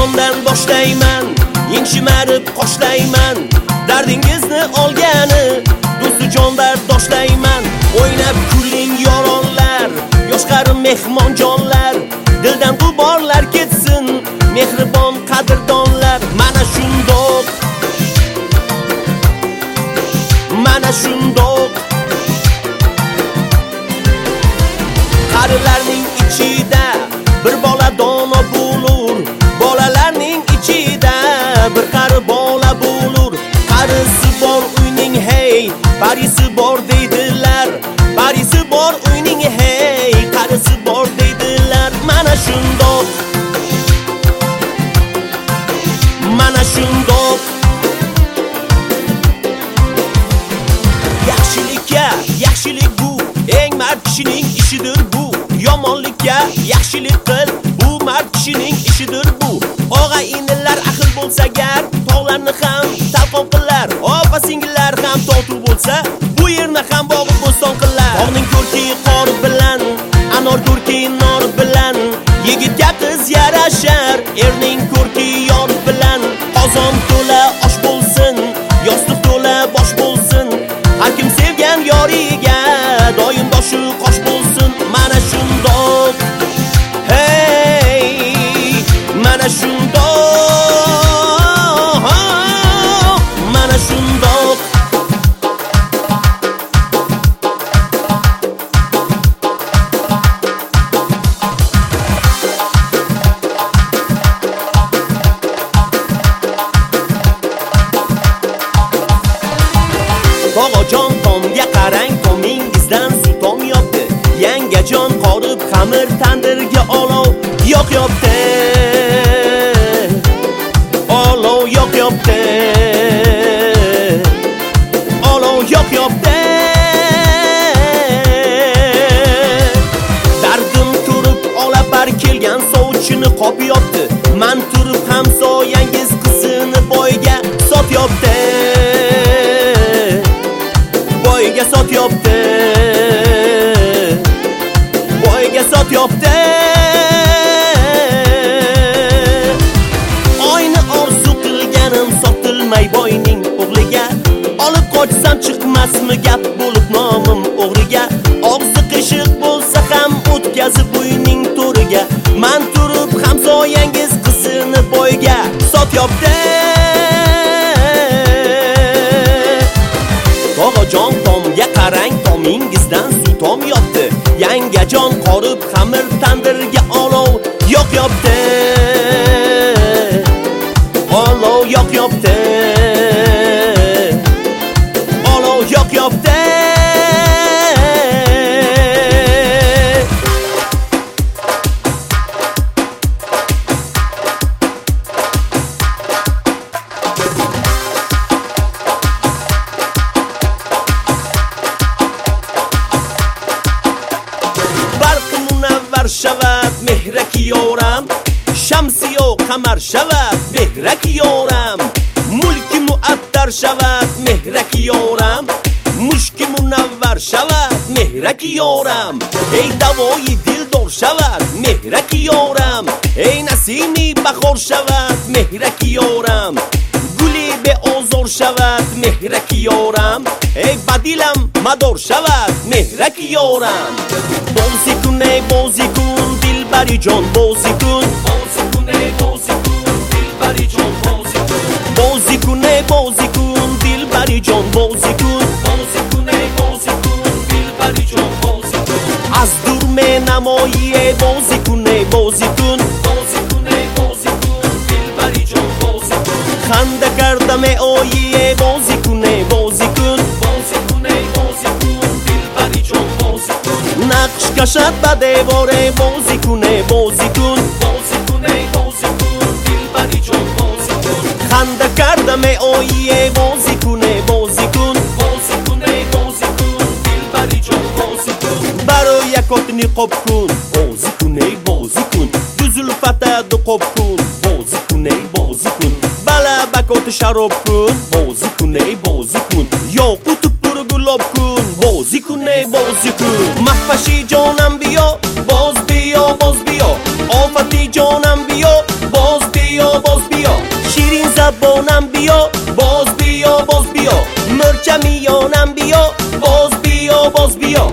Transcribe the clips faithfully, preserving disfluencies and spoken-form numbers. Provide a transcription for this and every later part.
jondan boshlayman, eng shimarib qoshlayman. Dardingizni olgani do'sti jonlar doshlayman. O'ynab kuling yoronlar, yosh qari mehmon jonlar. Dildan g'uborlar ketsin, mehribon qadrdonlar. Mana shundoq, mana shundoq qarilarning ichida bir bola dono bo'lur. Bolalarning ichida bir qari bola bo'lur. Qarisi bor uyning hey, parisi bor deydilar. Parisi bor uyning hey, qarisi bor deydilar. Mana shundoq, mana shundoq yaxshilikka yaxshilik bu, eng mard kishining ishidir bu. Yomonlikka yaxshilik qil, bu mard kishining ishidir bu. Og'a inilar aql bo'lsa gar, tog'larni ham talqon qilar. Opa singillar ham totu bo'lsa, bu yerni ham bog'i bo'ston qilar. Tog'ning ko'rki qor bilan, anor ko'rki nor bilan, yigitga qiz yarashar, erning ko'rki yor bilan. Qozon to'la osh bo'lsin, yostiq to'la bosh bo'lsin. Har kim sevgan yoriga doim boshi qosh bo'lsin. Mana shundoq, hey, mana shundoq, mana shundoq. Tog'ajon tomga qarang, tomingizdan suv tomyapti. Yangajon qorib xamir tandirga olov yoqyapti. Olov yoqyapti. Olov yoqyapti. Dardim turib olapar kelgan sovchini qopyapti. Men turib ham soyangiz qizini boyga sotyapti. Boyga sotyapti. Boyga sotyapti. Oyni orzu qilganim sotilmay boyning o'g'liga. Olib qochsam chiqmasmi gap bo'lib nomim o'g'riga. Og'zi qiyshiq bo'lsa ham o'tkazib uyning to'riga. Men turib ham soyangiz qizini boyga sotyapti. Tog'ajon tomga qarang, tomingizdan suv tomyapti. Yangajon qorib xamir tandirga olov yoqyapti. Olov yoqyapti. Olov yoqyapti. Shavat mehrak yoram, shamsiyo qamar shavat mehrak yoram. Mulki muattar shavat mehrak yoram, mushki munavvar shavat mehrak yoram. Ey davoyi dildor shavat mehrak yoram, ey nasimi bahor shavat mehrak yoram. Guli be ozor shavat mehrak yoram, ey badilam mador shavat mehrak yoram. Bozikun ey bozikun dilbari jon bozikun. Bozikun ey bozikun dilbari jon bozikun. Bozikun ey bozikun dilbari jon bozikun. Bozikun ey bozikun dilbari jon bozikun. Az durme namoyi ey bozikun ey bozikun. Bozikun ey bozikun dilbari jon bozikun. Khanda kardam ey oyi ey bozikun ey bozikun. Bozikun ey bozikun dilbari jon bozikun. Naqsh kashat ba devor ey bozikun ey bozikun. Bozikun ey bozikun dilbari jon bozikun. Khanda kardam ey oyi ey bozikun ey bozikun. Bozikun ey bozikun dilbari jon bozikun. Baroy yakotni qop kun, bozikun ey bozikun. Duzul fatad qop kun, bozikun ey bozikun. Bala bakot sharob kun, bozikun ey bozikun. Yoqut purgulab kun, bozikun ey bozikun. Mahfashi jonam biyo, boz biyo, boz biyo. Ofati jonam biyo, boz biyo. ملچمیانم بیا باز بیا باز بیا.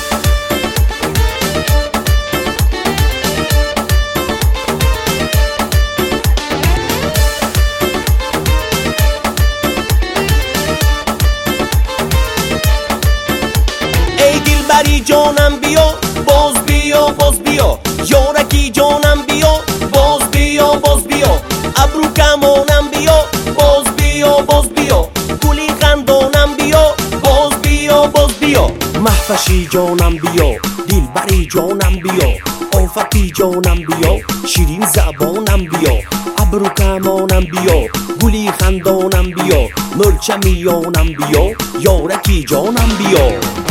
ای دلبری جانم بیا باز بیا باز بیا. یارکی جانم بیا باز بیا باز بیا. ابرو کمانم بیا باز بیا باز بیا. گلی خندانم بیا باز بیا باز بیا. محفشی جانم بیا دلبری جانم بیا. آفتی جانم بیا شیرین زبانم بیا. ابرو کمانم بیا گلی خندانم بیا. ملچمیانم بیا یارکی جانم بیا.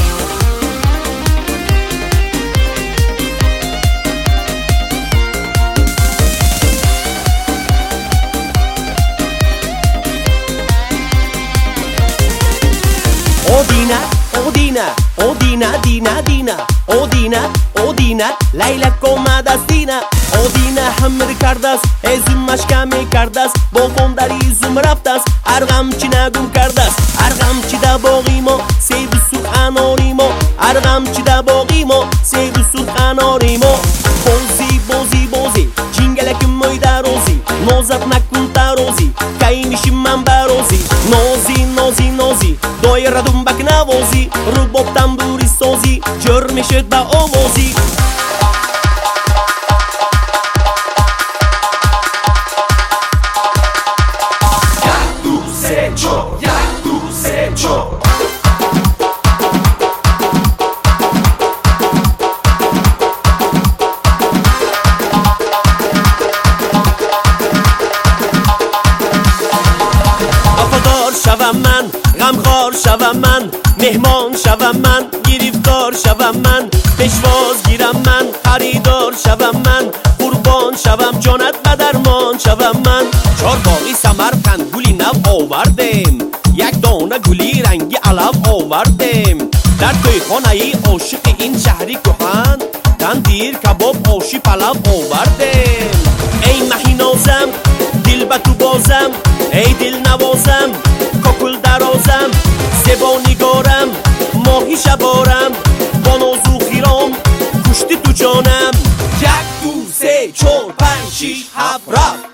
Odina, Odina, Odina, Dina, Dina, Odina, Odina, Layla komadastina. Odina hamr kardas, ezum mashkami kardas. Bobon dar izum raftas, argam chinagum kardas. Argam chida bogimo, seydu suhanorimo. Argam chida bogimo, seydu suhanorimo. Bozi, bozi, bozi, chingalakim moyda rozi. Nozat nakun tarozi, kainishim man barozi. Nozi, nozi, nozi. Doira dumbak navozi, rubob tamburi sozi, jurmishid ba ovozi. Jak tu secho, jak tu secho. Afador shavam man, غمخوار شوم من، مهمان شوم من، گریفتار شوم من، پشواز گیرم من، خریدار شوم من، قربان شوم جانت و درمان شوم من. چار باقی سمرقند گلی نو آوردیم، یک دانه گلی رنگی علم آوردیم. در توی خانه ای عاشق این شهری کهن، تندیر کباب آشی پلو آوردیم. ای مهی نازم دل به تو بازم، ای دل نوازم کاکل درازم. زبا نگارم ماهی شبارم، با ناز و خیرام کشتی تو جانم. یک دو سه چهار پنج شیش هفت رفت.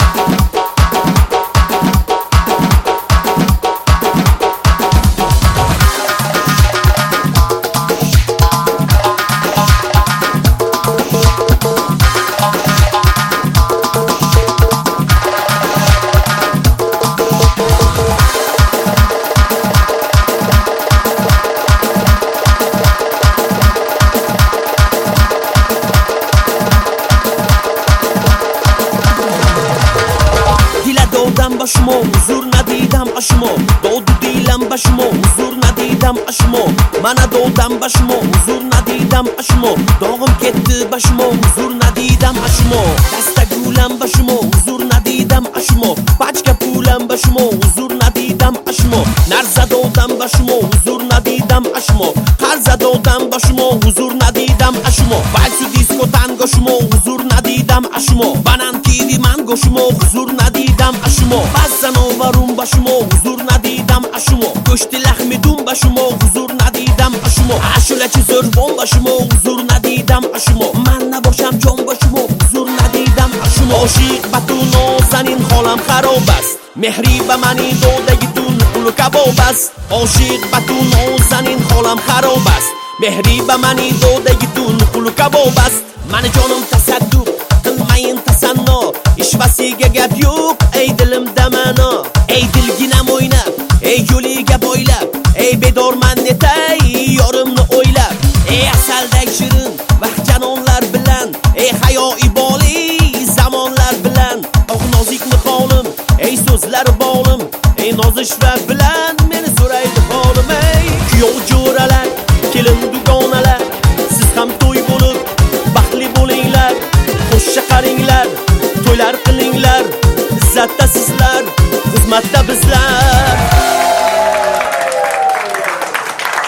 با شما حضور ندیدم اشما، داد دیلم با شما حضور ندیدم اشما. من دادم با شما حضور ندیدم اشما، داغم کت با شما حضور ندیدم اشما. دست گولم با شما حضور ندیدم اشما، پچک پولم با شما حضور ندیدم اشما. نرز دادم با شما حضور ندیدم اشما، قرض دادم با شما حضور ندیدم اشما. والس و دیسکو تنگو شما حضور ندیدم اشما، بنان تیوی منگو شما حضور ندیدم اشما. بزن آورون با شما حضور ندیدم اشما، گشت لحم دون با شما حضور ندیدم اشما. عشلک زربان با شما حضور ندیدم اشما، من نباشم جان با شما حضور ندیدم اشما. عاشق به تو نازنین حالم خراب است، مهری به منی دادگیتون پول و کباب است. عاشق به تو نازنین حالم خراب است، مهری به منی دادگیتون پول و کباب است. من جانم تصدق قلمین تصنا، ish vasiga gap yo'q ey dilim damana. Ey dilgi namo'ynab, ey yo'liga bo'ylab, ey bedorman netay yorimni o'ylab. Ey asaldek shirin vahjanonlar bilan, ey hayo iboli zamonlar bilan. Oh nozik niholim, ey so'zlar bolim, ey nozishlar bilan meni so'raydi holim. Ey kuyov jo'ralar, kelin dugonalar, siz ham to'y bo'lib baxtli bo'linglar. Qo'shiq qaringlar, to'ylar qilinglar, izzatda sizlar, xizmatda bizlar.